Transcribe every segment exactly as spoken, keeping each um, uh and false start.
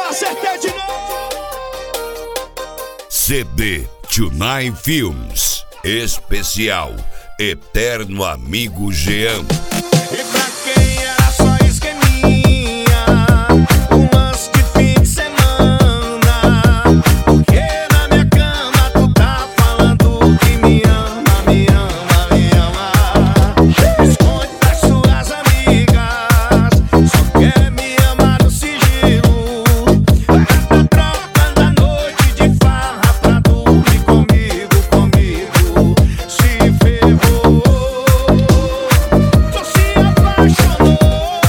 Acertei de novo. C D Tunai Films. Especial Eterno Amigo Jean. E pra quem era só esqueminha, um lance de fim de semana, porque na minha cama tu tá falando que me ama, me ama, me ama. Esconde das suas amigas, só quer me amar no sigilo. Tá trocando a noite de farra pra dormir comigo, comigo. Se ferrou, tu se apaixonou.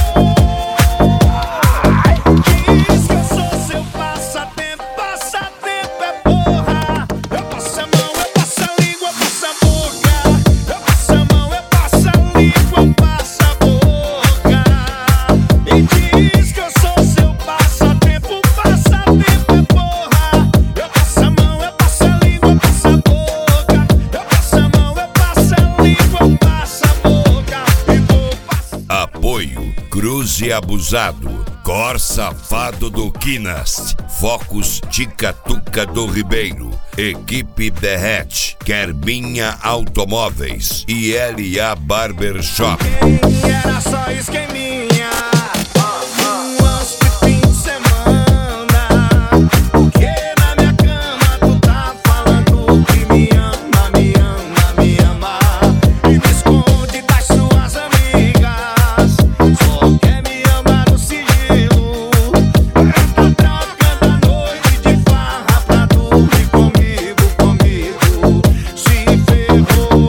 Diz que eu sou seu passatempo, passatempo é porra. Eu passo a mão, eu passo a língua, eu passo a boca. Eu passo a mão, eu passo a língua, eu passo a boca. E diz que eu sou seu passatempo, passatempo é porra. Eu passo a mão, eu passo a língua, eu passo a boca. Eu passo a mão, eu passo a língua, eu passo a boca. E vou passar. Apoio Cruze Abusado, Cor Safado do Quinas, Focus Ticatuca do Ribeiro, Equipe Derrete, Querbinha Automóveis e L A Barbershop. Quem era só esqueminha, um lance de fim de semana, porque na minha cama tu tá falando que me ama, me ama, me ama. E me esconde das suas amigas, só quer me amar no sigilo. Tá trocando a noite de farra pra dormir comigo, comigo. Se ferrou,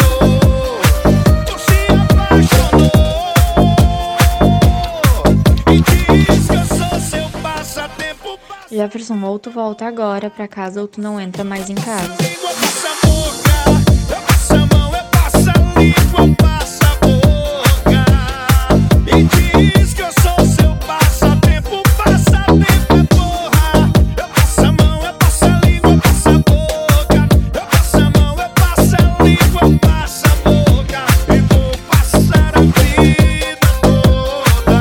tu se apaixonou. E diz que eu sou seu passatempo, Jefferson, ou tu volta agora pra casa ou tu não entra mais em casa. língua, passa a boca. Eu passo a mão, eu passo a língua, eu passo a boca. E diz que eu sou seu passatempo, passatempo é porra. Eu passo a mão, eu passo a língua, eu passo a boca. Eu passo a mão, eu passo a língua, eu passo a boca. E vou passar a vida toda.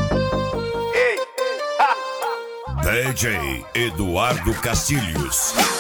D J Eduardo Castilhos.